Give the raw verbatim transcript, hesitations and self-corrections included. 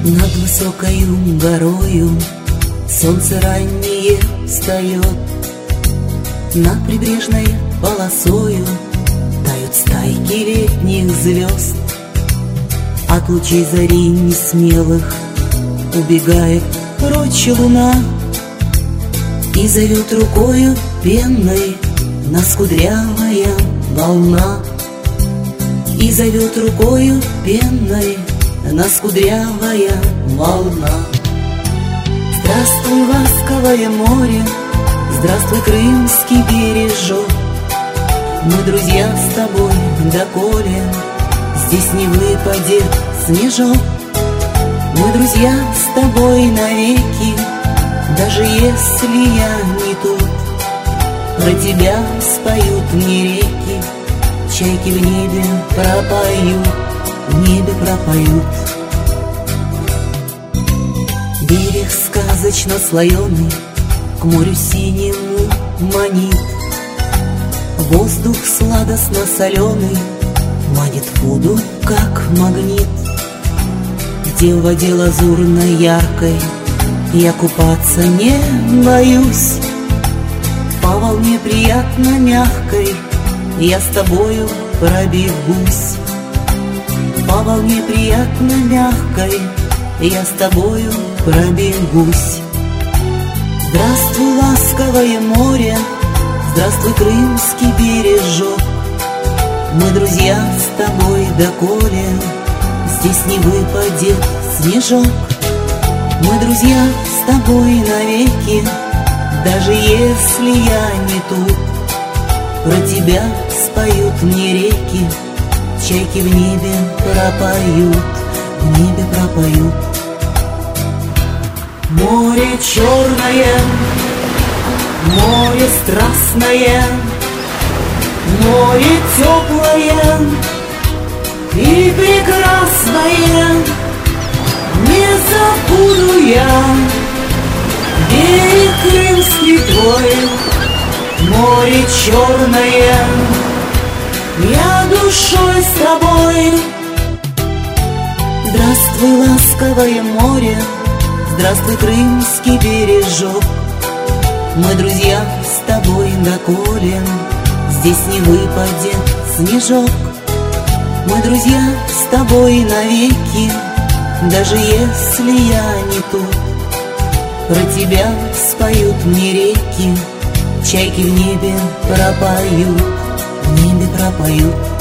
Над высокою горою солнце раннее встает, над прибрежной полосою тают стайки летних звезд. От лучей зари несмелых убегает прочь луна и зовет рукою пенной нас кудрявая волна. И зовет рукою пенной нас кудрявая волна. Здравствуй, ласковое море, здравствуй, крымский бережок. Мы друзья с тобой доколе здесь не выпадет снежок. Мы друзья с тобой навеки, даже если я не тут. Про тебя споют мне реки, чайки в небе пропоют, в небе пропоют. Берег сказочно слоеный к морю синему манит, воздух сладостно соленый манит в воду, как магнит. Где в воде лазурной яркой я купаться не боюсь, по волне приятно мягкой я с тобою пробегусь. По волне приятно мягкой я с тобою пробегусь. Здравствуй, ласковое море, здравствуй, крымский бережок. Мы друзья с тобой доколе здесь не выпадет снежок. Мы друзья с тобой навеки, даже если я не тут. Про тебя споют мне реки, чайки в небе пропоют, в небе пропоют. Море черное, море страстное, море теплое и прекрасное. Не забуду я берег крымский твой, море черное, я душой с тобой. Здравствуй, ласковое море, здравствуй, крымский бережок. Мы друзья с тобой доколе здесь не выпадет снежок. Мы друзья с тобой навеки, даже если я не тут. Про тебя споют мне реки, чайки в небе пропоют, в небе пропоют.